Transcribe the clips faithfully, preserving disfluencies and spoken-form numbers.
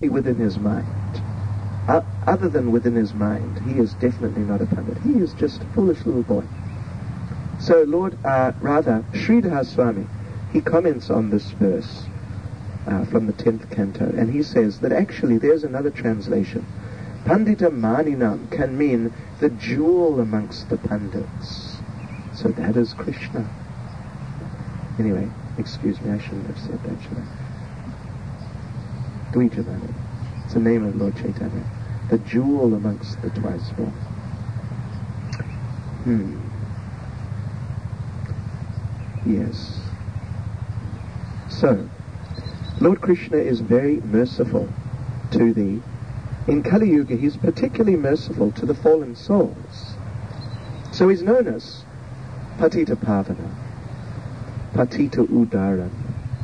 within his mind. Uh, other than within his mind, he is definitely not a Pandit. He is just a foolish little boy. So Lord, uh, rather, Sridhar Swami, he comments on this verse uh, from the tenth canto, and he says that actually there's another translation. Pandita Maninam can mean the jewel amongst the Pandits. So that is Krishna. Anyway, excuse me, I shouldn't have said that, should I? Dvijamani. It's the name of Lord Chaitanya. The jewel amongst the twice born. Hmm. Yes. So, Lord Krishna is very merciful to the... In Kali Yuga, he's particularly merciful to the fallen souls. So he's known as Patita Pavana, Patita Udaran,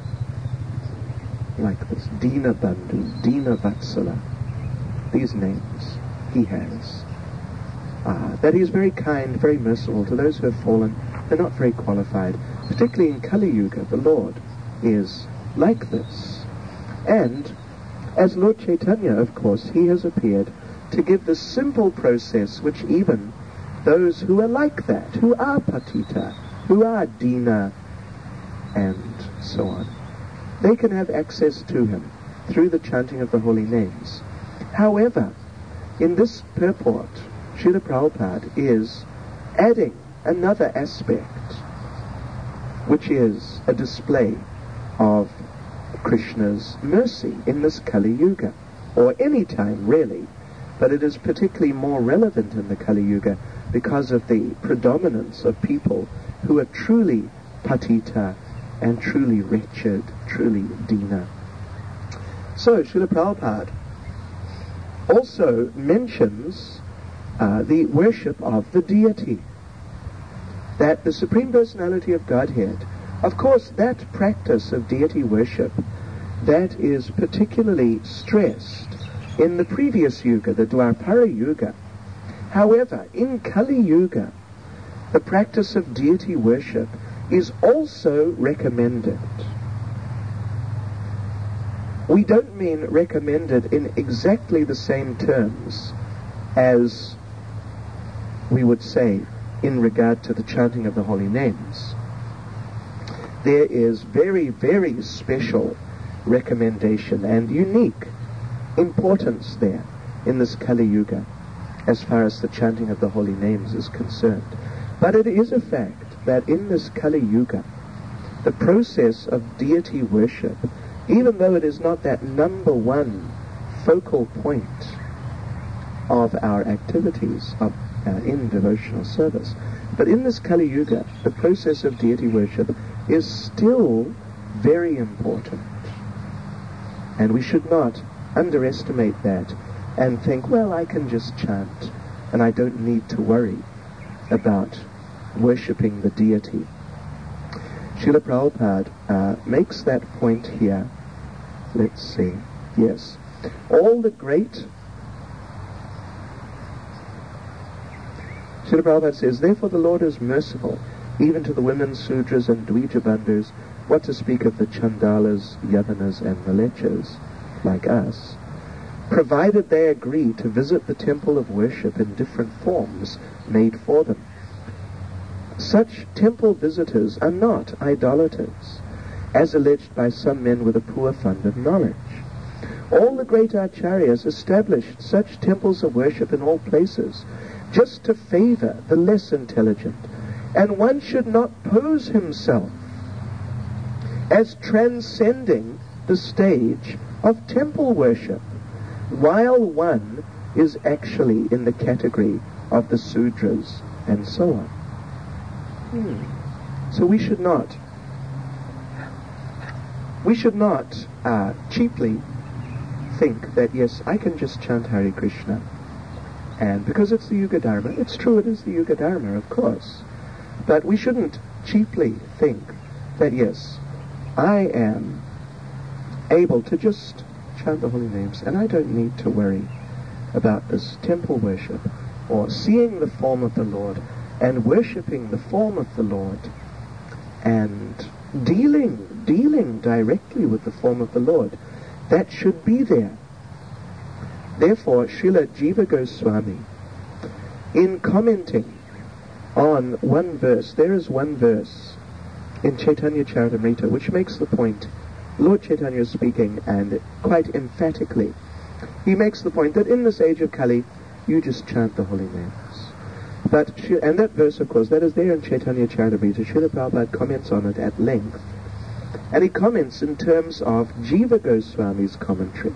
like this, Dina Bandhu, Dina Vatsala. These names he has. Ah, that he is very kind, very merciful to those who have fallen. They're not very qualified. Particularly in Kali Yuga, the Lord is like this. And as Lord Chaitanya, of course, he has appeared to give the simple process which even those who are like that, who are Patita, who are Dina, and so on, they can have access to him through the chanting of the holy names. However, in this purport, Srila Prabhupada is adding another aspect, which is a display of Krishna's mercy in this Kali Yuga, or any time really, but it is particularly more relevant in the Kali Yuga because of the predominance of people who are truly patita and truly wretched, truly dina. So Srila Prabhupada also mentions uh, the worship of the deity, that the Supreme Personality of Godhead, of course, that practice of deity worship, that is particularly stressed in the previous Yuga, the Dwapara Yuga. However, in Kali Yuga, the practice of deity worship is also recommended. We don't mean recommended in exactly the same terms as we would say in regard to the chanting of the holy names. There is very, very special recommendation and unique importance there in this Kali Yuga as far as the chanting of the holy names is concerned. But it is a fact that in this Kali Yuga, the process of deity worship, even though it is not that number one focal point of our activities of, uh, in devotional service, but in this Kali Yuga, the process of deity worship is still very important. And we should not underestimate that and think, well, I can just chant and I don't need to worry about worshipping the deity. Srila Prabhupada uh, makes that point here. Let's see. Yes. All the great... Srila Prabhupada says, therefore the Lord is merciful, even to the women, Sudras and Dvijabandhus, what to speak of the Chandalas, Yavanas and Malechas, like us, provided they agree to visit the temple of worship in different forms made for them. Such temple visitors are not idolaters, as alleged by some men with a poor fund of knowledge. All the great acharyas established such temples of worship in all places, just to favor the less intelligent, and one should not pose himself as transcending the stage of temple worship, while one is actually in the category of the Sudras and so on. Hmm. So we should not, we should not uh, cheaply think that, yes, I can just chant Hare Krishna, and because it's the Yuga Dharma, it's true, it is the Yuga Dharma, of course, but we shouldn't cheaply think that, yes, I am able to just chant the holy names, and I don't need to worry about this temple worship, or seeing the form of the Lord, and worshipping the form of the Lord, and dealing, dealing directly with the form of the Lord. That should be there. Therefore, Srila Jiva Goswami, in commenting on one verse, there is one verse in Chaitanya Charitamrita which makes the point. Lord Chaitanya is speaking, and quite emphatically, he makes the point that in this age of Kali, you just chant the holy names. But, and that verse, of course, that is there in Chaitanya Charitamrita. Srila Prabhupada comments on it at length. And he comments in terms of Jiva Goswami's commentary,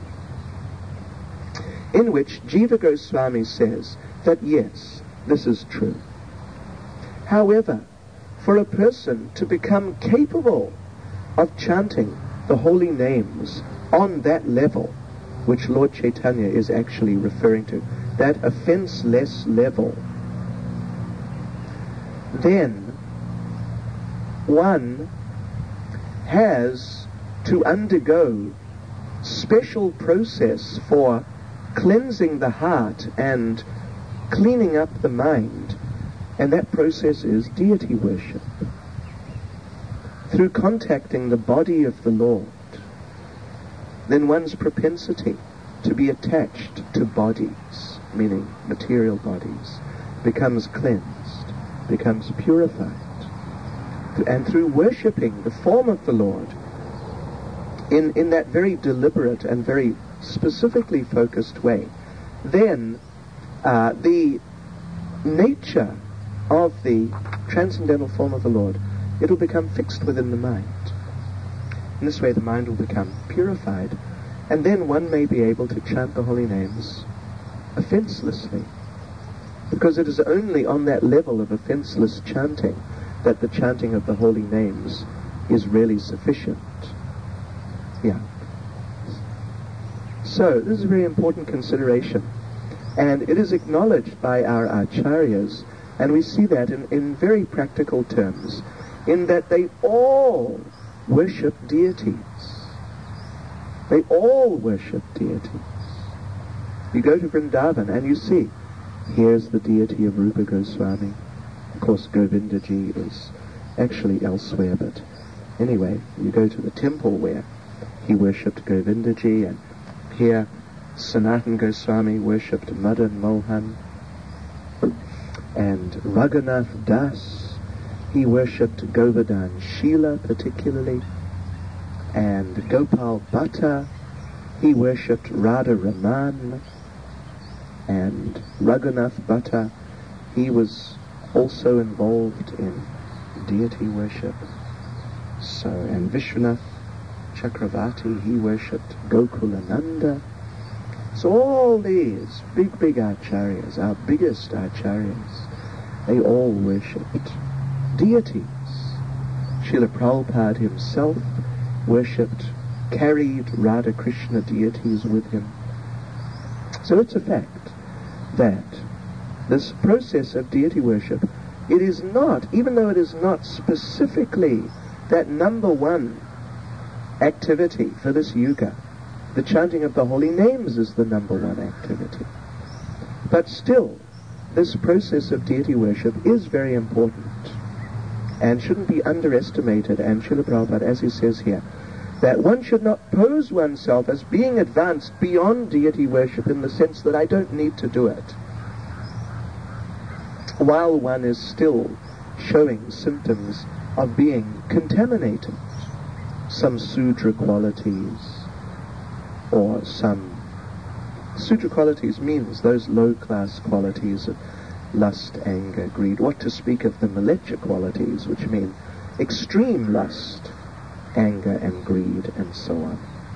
in which Jiva Goswami says that yes, this is true. However, for a person to become capable of chanting the holy names on that level, which Lord Chaitanya is actually referring to, that offense-less level, then one has to undergo special process for cleansing the heart and cleaning up the mind, and that process is deity worship. Through contacting the body of the Lord, then one's propensity to be attached to bodies, meaning material bodies, becomes cleansed, becomes purified. And through worshipping the form of the Lord in, in that very deliberate and very specifically focused way, then uh, the nature of the transcendental form of the Lord, it will become fixed within the mind. In this way the mind will become purified, and then one may be able to chant the holy names offenselessly. Because it is only on that level of offenseless chanting that the chanting of the holy names is really sufficient. Yeah. So, this is a very important consideration. And it is acknowledged by our acharyas, and we see that in, in very practical terms, in that they all worship deities. They all worship deities. You go to Vrindavan and you see, here's the deity of Rupa Goswami. Of course, Govindaji is actually elsewhere, but anyway, you go to the temple where he worshipped Govindaji, and here Sanatan Goswami worshipped Madan Mohan, and Raghunath Das, he worshipped Govardhan Sheela particularly, and Gopal Bhatta, he worshipped Radha Raman, and Raghunath Bhatta, he was also involved in deity worship. So, and Vishwanath Chakravarti, he worshipped Gokulananda. So all these big, big acharyas, our biggest acharyas, they all worshipped deities. Srila Prabhupada himself worshipped, carried Radha Krishna deities with him. So it's a fact that this process of deity worship, it is not, even though it is not specifically that number one activity for this yuga, the chanting of the holy names is the number one activity. But still, this process of deity worship is very important and shouldn't be underestimated. And Srila Prabhupada, as he says here, that one should not pose oneself as being advanced beyond deity worship in the sense that I don't need to do it, while one is still showing symptoms of being contaminated, some Sudra qualities, or some Sudra qualities means those low-class qualities of lust, anger, greed. What to speak of the Mleccha qualities, which mean extreme lust, anger and greed, and so on.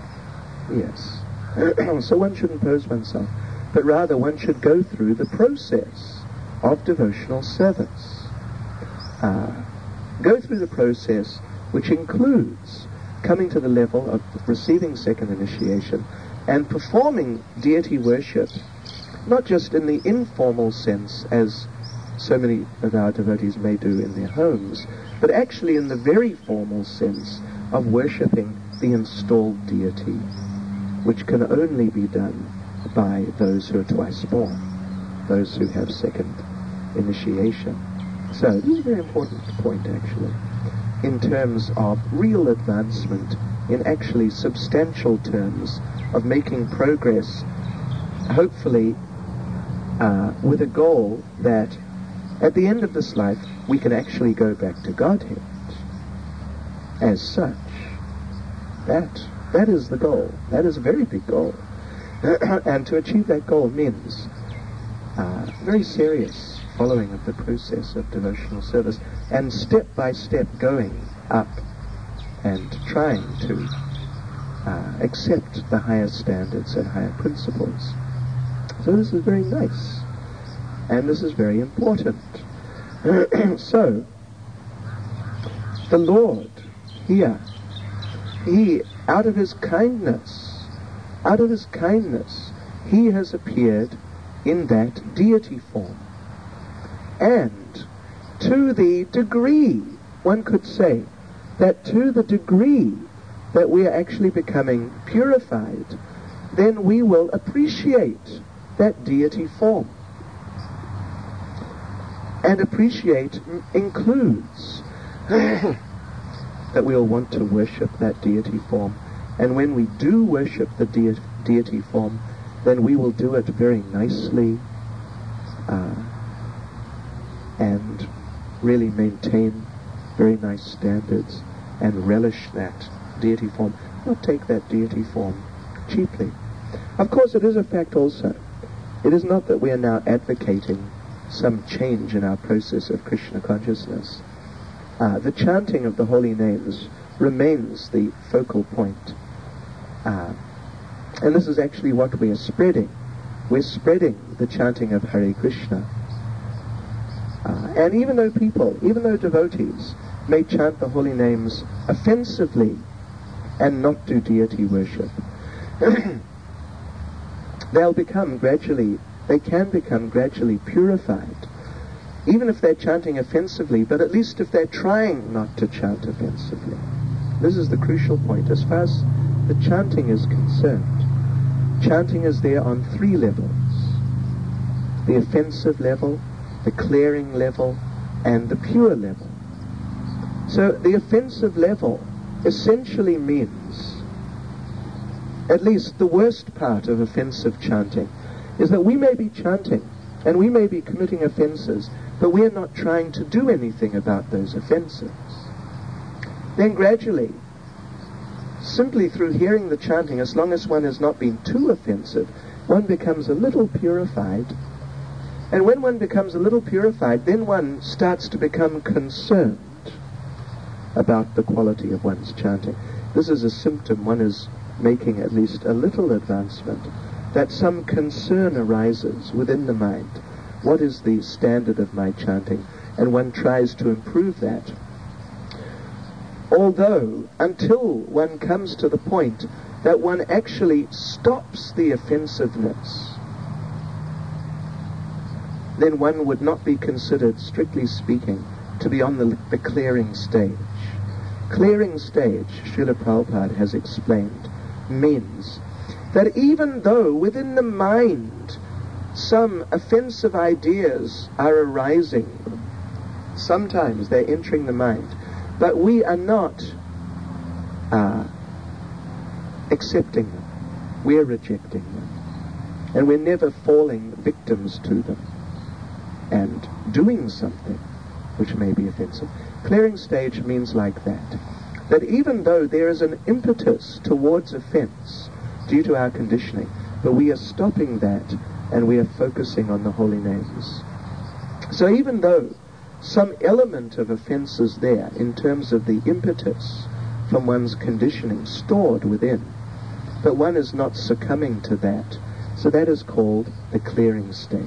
Yes. So one shouldn't pose oneself, but rather one should go through the process of devotional service. Uh, go through the process which includes coming to the level of receiving second initiation and performing deity worship, not just in the informal sense as so many of our devotees may do in their homes, but actually in the very formal sense of worshipping the installed deity, which can only be done by those who are twice born, those who have second initiation. So this is a very important point, actually, in terms of real advancement, in actually substantial terms of making progress hopefully uh, with a goal that at the end of this life we can actually go back to Godhead as such. That, that is the goal. That is a very big goal. And to achieve that goal means uh, very serious following of the process of devotional service and step by step going up and trying to uh, accept the higher standards and higher principles. So this is very nice, and this is very important. So, the Lord here, He, out of His kindness, out of His kindness, He has appeared in that deity form. And to the degree, one could say, that to the degree that we are actually becoming purified, then we will appreciate that deity form. And appreciate includes that we'll want to worship that deity form. And when we do worship the de- deity form, then we will do it very nicely uh, and really maintain very nice standards and relish that deity form, not take that deity form cheaply. Of course, it is a fact also. It is not that we are now advocating some change in our process of Krishna consciousness. Uh, the chanting of the holy names remains the focal point. Uh, and this is actually what we are spreading. We're spreading the chanting of Hare Krishna. Uh, and even though people, even though devotees may chant the holy names offensively and not do deity worship, they'll become gradually, they can become gradually purified, even if they're chanting offensively, but at least if they're trying not to chant offensively. This is the crucial point. As far as the chanting is concerned, chanting is there on three levels: the offensive level, the clearing level, and the pure level. So the offensive level essentially means, at least the worst part of offensive chanting, is that we may be chanting and we may be committing offenses, but we are not trying to do anything about those offenses. Then gradually, simply through hearing the chanting, as long as one has not been too offensive, one becomes a little purified. And when one becomes a little purified, then one starts to become concerned about the quality of one's chanting. This is a symptom one is making at least a little advancement, that some concern arises within the mind. What is the standard of my chanting? And one tries to improve that. Although, until one comes to the point that one actually stops the offensiveness, then one would not be considered, strictly speaking, to be on the, the clearing stage. Clearing stage, Srila Prabhupada has explained, means that even though within the mind some offensive ideas are arising, sometimes they're entering the mind, but we are not uh, accepting them. We're rejecting them. And we're never falling victims to them and doing something which may be offensive. Clearing stage means like that. That even though there is an impetus towards offense due to our conditioning, but we are stopping that and we are focusing on the holy names. So even though some element of offense is there in terms of the impetus from one's conditioning stored within, but one is not succumbing to that, so that is called the clearing stage.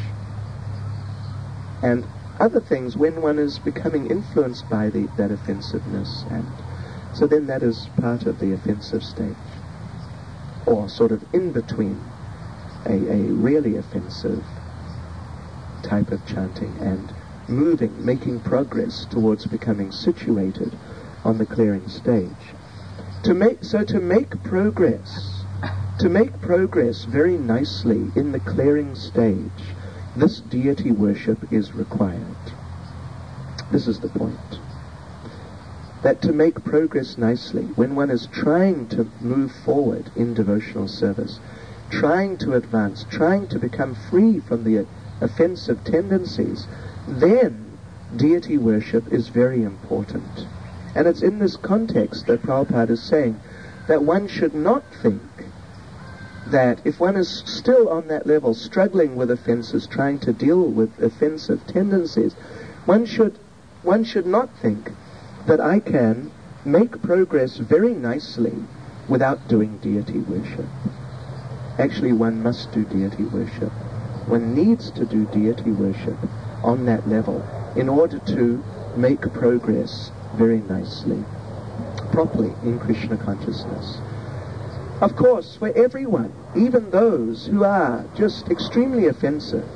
And other things, when one is becoming influenced by the, that offensiveness, and so then that is part of the offensive stage, or sort of in between a, a really offensive type of chanting and moving, making progress towards becoming situated on the clearing stage. To make, so to make progress, to make progress very nicely in the clearing stage, this deity worship is required. This is the point. That to make progress nicely, when one is trying to move forward in devotional service, trying to advance, trying to become free from the offensive tendencies, then deity worship is very important. And it's in this context that Prabhupada is saying that one should not think that if one is still on that level, struggling with offenses, trying to deal with offensive tendencies, one should one should not think that I can make progress very nicely without doing deity worship. Actually, one must do deity worship. One needs to do deity worship on that level in order to make progress very nicely, properly in Krishna consciousness. Of course, for everyone, even those who are just extremely offensive,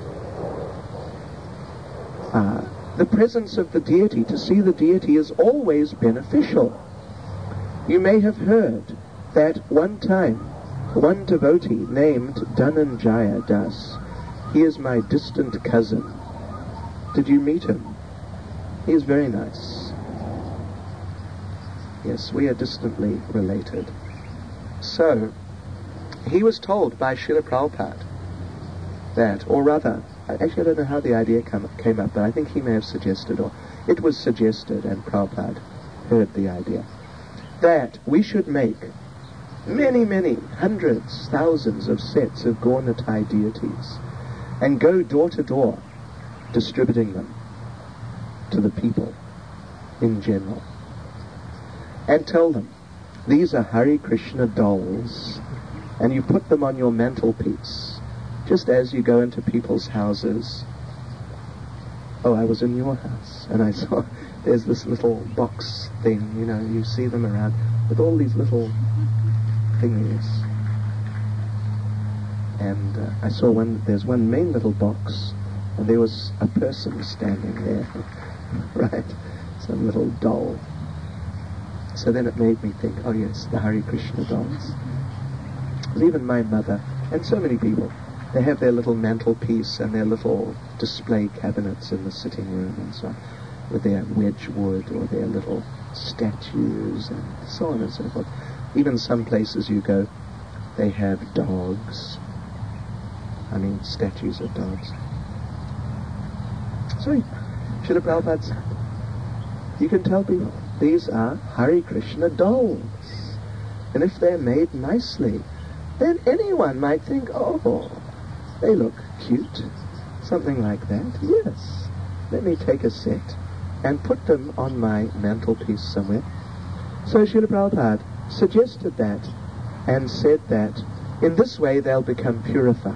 uh, the presence of the deity, to see the deity, is always beneficial. You may have heard that one time, one devotee named Dhananjaya Das, he is my distant cousin. Did you meet him? He is very nice. Yes, we are distantly related. So, he was told by Srila Prabhupada that, or rather, actually I don't know how the idea come, came up, but I think he may have suggested, or it was suggested, and Prabhupada heard the idea, that we should make many, many hundreds, thousands of sets of Gaur-Nitai deities and go door to door distributing them to the people in general and tell them, these are Hare Krishna dolls, and you put them on your mantelpiece, just as you go into people's houses. Oh, I was in your house, and I saw there's this little box thing, you know, you see them around, with all these little thingies. And uh, I saw one, there's one main little box, and there was a person standing there, right? Some little doll. So then it made me think, oh yes, the Hare Krishna dolls. Because even my mother, and so many people, they have their little mantelpiece and their little display cabinets in the sitting room and so on, with their Wedgwood or their little statues and so on and so forth. Even some places you go, they have dogs. I mean, statues of dogs. So, Srila Prabhupada said, you can tell people, these are Hare Krishna dolls. And if they're made nicely, then anyone might think, oh, they look cute. Something like that. Yes. Let me take a set and put them on my mantelpiece somewhere. So Srila Prabhupada suggested that and said that in this way they'll become purified.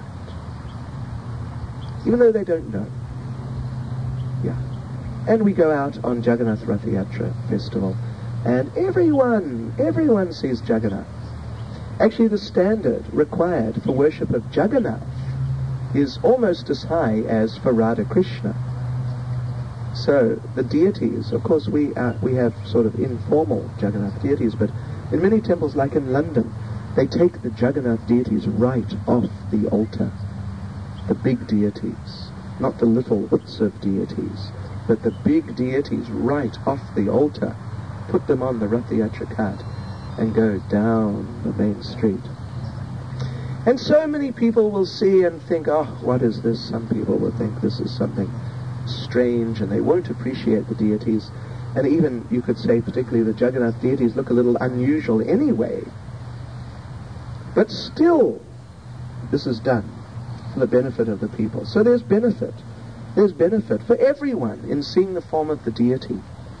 Even though they don't know. Yeah. And we go out on Jagannath Rath Yatra festival, and everyone, everyone sees Jagannath. Actually, the standard required for worship of Jagannath is almost as high as for Radha Krishna. So the deities, of course, we are, we have sort of informal Jagannath deities, but in many temples, like in London, they take the Jagannath deities right off the altar. The big deities, not the little Utsav deities, but the big deities right off the altar, put them on the Rath Yatra cart and go down the main street. And so many people will see and think, oh, what is this? Some people will think this is something strange, and they won't appreciate the deities. And even, you could say, particularly the Jagannath deities look a little unusual anyway. But still, this is done for the benefit of the people. So there's benefit. There's benefit for everyone in seeing the form of the deity.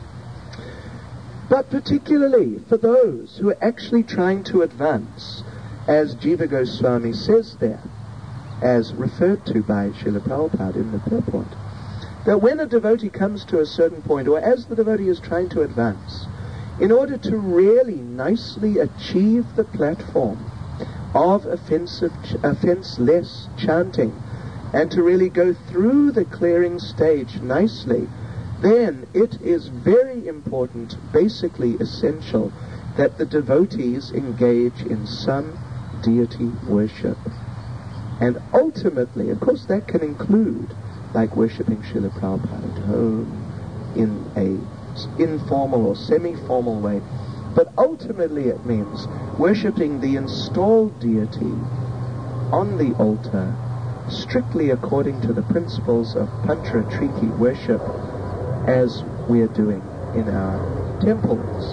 But particularly for those who are actually trying to advance, as Jiva Goswami says there, as referred to by Srila Prabhupada in the purport, that when a devotee comes to a certain point, or as the devotee is trying to advance, in order to really nicely achieve the platform of offensive, ch- offenseless chanting, and to really go through the clearing stage nicely, then it is very important, basically essential, that the devotees engage in some deity worship. And ultimately, of course, that can include, like worshipping Srila Prabhupada at home in a informal or semi-formal way. But ultimately it means worshipping the installed deity on the altar, strictly according to the principles of Pantra Triki worship, as we are doing in our temples.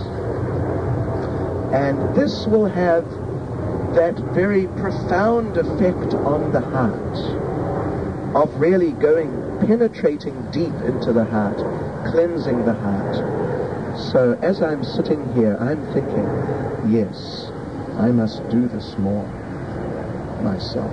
And this will have that very profound effect on the heart of really going, penetrating deep into the heart, cleansing the heart. So as I'm sitting here, I'm thinking, yes, I must do this more myself.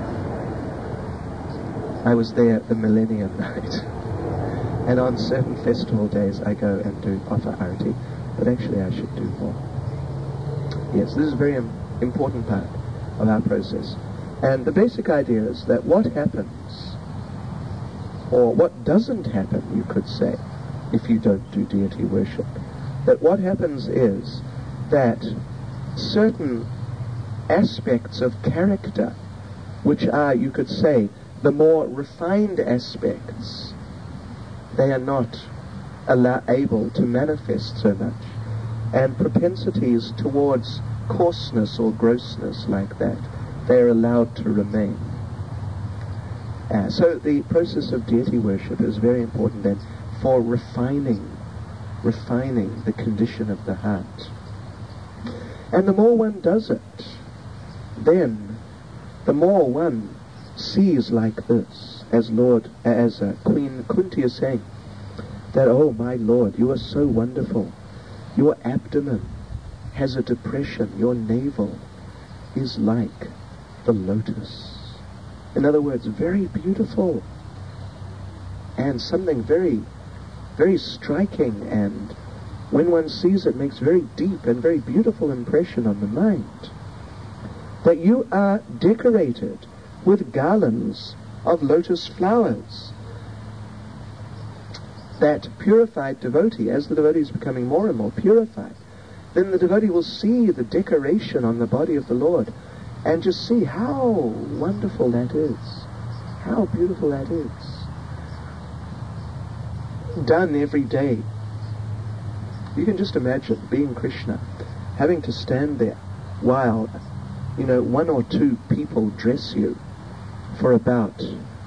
I was there at the Millennium Night, and on certain festival days I go and do offer arati, but actually I should do more. Yes, this is a very im- important part of our process. And the basic idea is that what happens, or what doesn't happen, you could say, if you don't do deity worship, that what happens is that certain aspects of character, which are, you could say, the more refined aspects, they are not allow- able to manifest so much. And propensities towards coarseness or grossness like that, they are allowed to remain. Uh, so the process of deity worship is very important then for refining, refining the condition of the heart. And the more one does it, then the more one sees like this, as Lord, as uh, Queen Kunti is saying, that, oh my Lord, you are so wonderful. Your abdomen has a depression. Your navel is like the lotus. In other words, very beautiful. And something very, very striking, and when one sees it, makes very deep and very beautiful impression on the mind. That you are decorated with garlands of lotus flowers. That purified devotee, as the devotee is becoming more and more purified, then the devotee will see the decoration on the body of the Lord and just see how wonderful that is, how beautiful that is. Done every day. You can just imagine being Krishna, having to stand there while, you know, one or two people dress you for about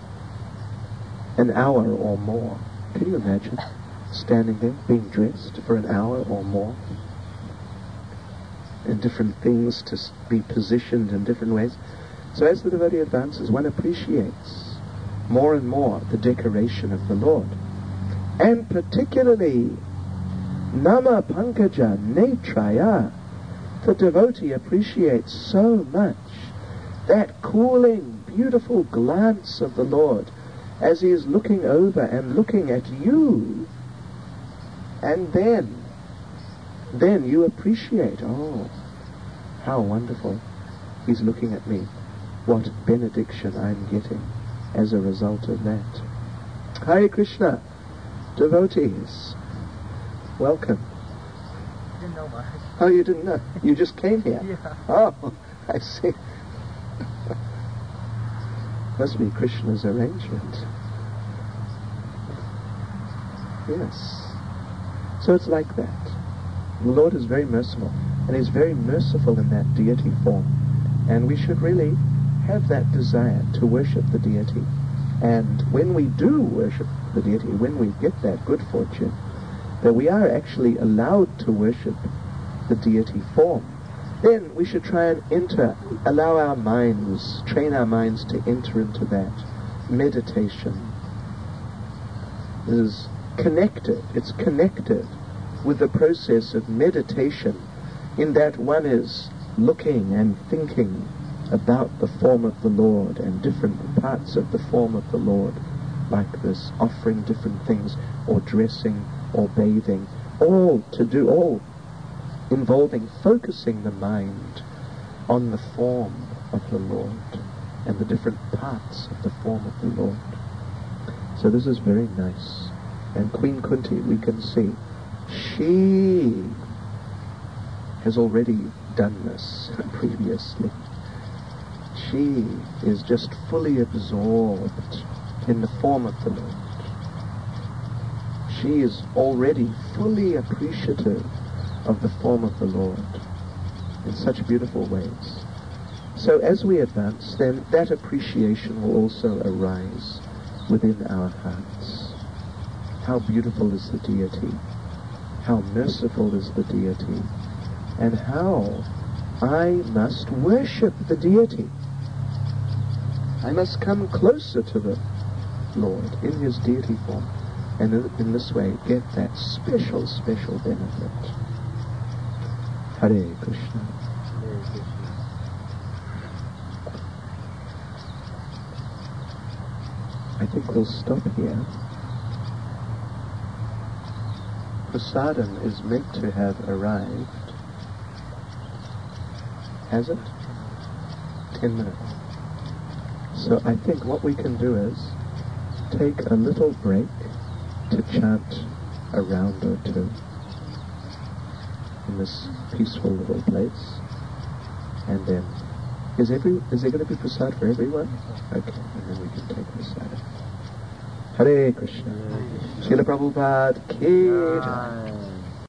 an hour or more. Can you imagine standing there, being dressed for an hour or more, and different things to be positioned in different ways? So as the devotee advances, one appreciates more and more the decoration of the Lord. And particularly, Nama Pankaja Netraya, the devotee appreciates so much that cooling, beautiful glance of the Lord as he is looking over and looking at you. And then, then you appreciate, oh, how wonderful he's looking at me. What benediction I'm getting as a result of that. Hare Krishna, devotees, welcome. Didn't know much. Oh, you didn't know? You just came here? Yeah. Oh, I see. Must be Krishna's arrangement. Yes. So it's like that. The Lord is very merciful, and He's very merciful in that deity form. And we should really have that desire to worship the deity. And when we do worship the deity, when we get that good fortune, that we are actually allowed to worship the deity form, then we should try and enter, allow our minds, train our minds to enter into that meditation. It is connected, it's connected with the process of meditation, in that one is looking and thinking about the form of the Lord and different parts of the form of the Lord, like this, offering different things, or dressing, or bathing, all to do, all involving focusing the mind on the form of the Lord and the different parts of the form of the Lord. So this is very nice. And Queen Kunti, we can see, she has already done this previously. She is just fully absorbed in the form of the Lord. She is already fully appreciative of the form of the Lord in such beautiful ways. So as we advance, then that appreciation will also arise within our hearts. How beautiful is the deity, how merciful is the deity, and how I must worship the deity. I must come closer to the Lord in his deity form, and in this way get that special, special benefit. Hare Krishna. Hare Krishna. I think we'll stop here. Prasadam is meant to have arrived. Has it? Ten minutes. So I think what we can do is take a little break to chant a round or two in this peaceful little place. And then, is every is there going to be prasad for everyone? Okay, and then we can take prasad. Hare Krishna. Srila Prabhupada ki jai.